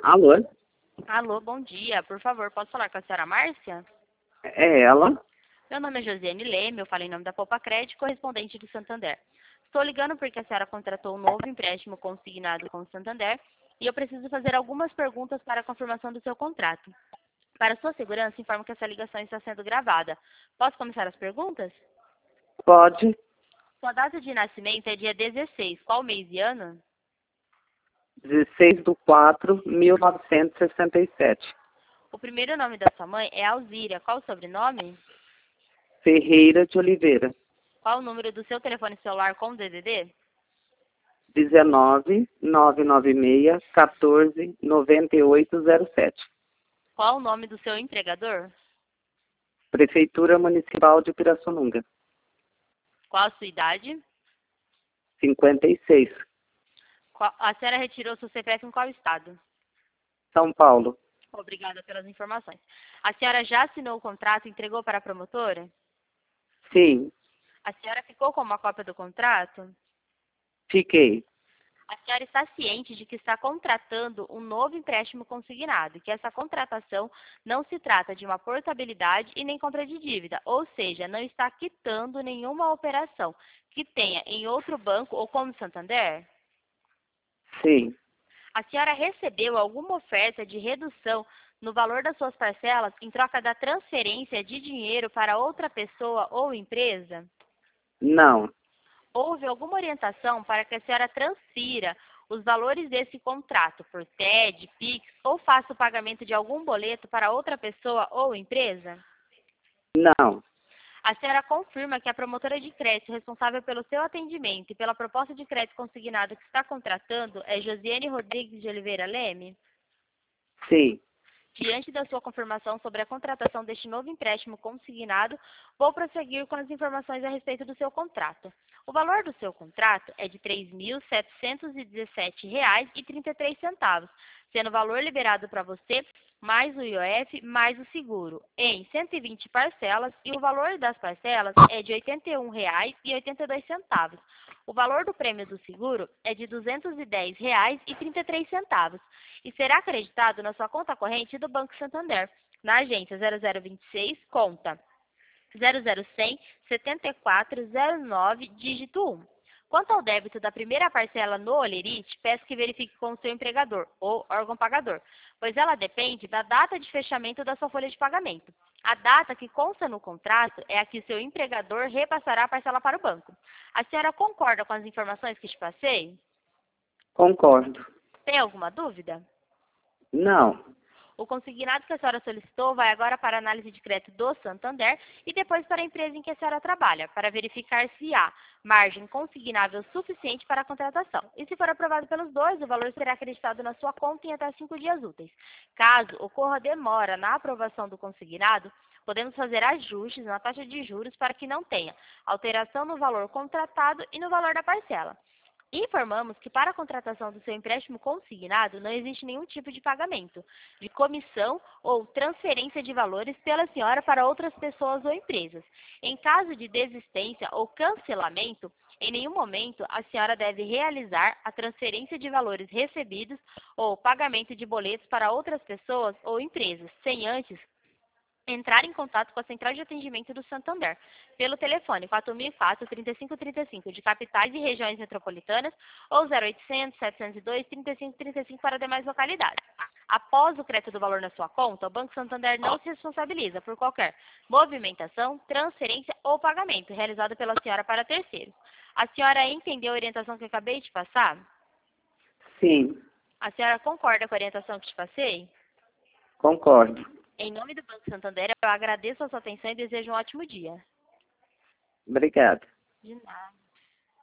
Alô? Alô, bom dia. Por favor, posso falar com a senhora Márcia? É ela? Meu nome é Josiane Leme, eu falo em nome da Poupa Crédito, correspondente do Santander. Estou ligando porque a senhora contratou um novo empréstimo consignado com o Santander e eu preciso fazer algumas perguntas para a confirmação do seu contrato. Para sua segurança, informo que essa ligação está sendo gravada. Posso começar as perguntas? Pode. Sua data de nascimento é dia 16. Qual mês e ano? 16/4/1967. O primeiro nome da sua mãe é Alzíria. Qual o sobrenome? Ferreira de Oliveira. Qual o número do seu telefone celular com DDD? 19/996/14/9807. Qual o nome do seu empregador? Prefeitura Municipal de Pirassununga. Qual a sua idade? 56. A senhora retirou seu CPF em qual estado? São Paulo. Obrigada pelas informações. A senhora já assinou o contrato e entregou para a promotora? Sim, A senhora ficou com uma cópia do contrato? fiquei. A senhora está ciente de que está contratando um novo empréstimo consignado e que essa contratação não se trata de uma portabilidade e nem compra de dívida, ou seja, não está quitando nenhuma operação que tenha em outro banco ou como Santander? Sim, A senhora recebeu alguma oferta de redução no valor das suas parcelas em troca da transferência de dinheiro para outra pessoa ou empresa? não, Houve alguma orientação para que a senhora transfira os valores desse contrato por TED, PIX ou faça o pagamento de algum boleto para outra pessoa ou empresa? não, A senhora confirma que a promotora de crédito responsável pelo seu atendimento e pela proposta de crédito consignado que está contratando é Josiane Rodrigues de Oliveira Leme? sim, Diante da sua confirmação sobre a contratação deste novo empréstimo consignado, vou prosseguir com as informações a respeito do seu contrato. O valor do seu contrato é de R$ 3.717,33, sendo o valor liberado para você mais o IOF mais o seguro, em 120 parcelas, e o valor das parcelas é de R$ 81,82. O valor do prêmio do seguro é de R$ 210,33 e será acreditado na sua conta corrente do Banco Santander, na agência 0026, conta 00100 7409, dígito 1. Quanto ao débito da primeira parcela no Olerite, peço que verifique com o seu empregador ou órgão pagador, pois ela depende da data de fechamento da sua folha de pagamento. A data que consta no contrato é a que o seu empregador repassará a parcela para o banco. A senhora concorda com as informações que te passei? concordo. Tem alguma dúvida? Não, O consignado que a senhora solicitou vai agora para a análise de crédito do Santander e depois para a empresa em que a senhora trabalha, para verificar se há margem consignável suficiente para a contratação. E se for aprovado pelos dois, o valor será acreditado na sua conta em até 5 dias úteis. Caso ocorra demora na aprovação do consignado, podemos fazer ajustes na taxa de juros para que não tenha alteração no valor contratado e no valor da parcela. Informamos que para a contratação do seu empréstimo consignado não existe nenhum tipo de pagamento, de comissão ou transferência de valores pela senhora para outras pessoas ou empresas. Em caso de desistência ou cancelamento, em nenhum momento a senhora deve realizar a transferência de valores recebidos ou pagamento de boletos para outras pessoas ou empresas, sem antes entrar em contato com a Central de Atendimento do Santander, pelo telefone 4004-3535 de capitais e regiões metropolitanas ou 0800-702-3535 para demais localidades. Após o crédito do valor na sua conta, o Banco Santander não se responsabiliza por qualquer movimentação, transferência ou pagamento realizado pela senhora para terceiros. A senhora entendeu a orientação que eu acabei de passar? sim, A senhora concorda com a orientação que te passei? concordo. Em nome do Banco Santander, eu agradeço a sua atenção e desejo um ótimo dia. Obrigada. De nada.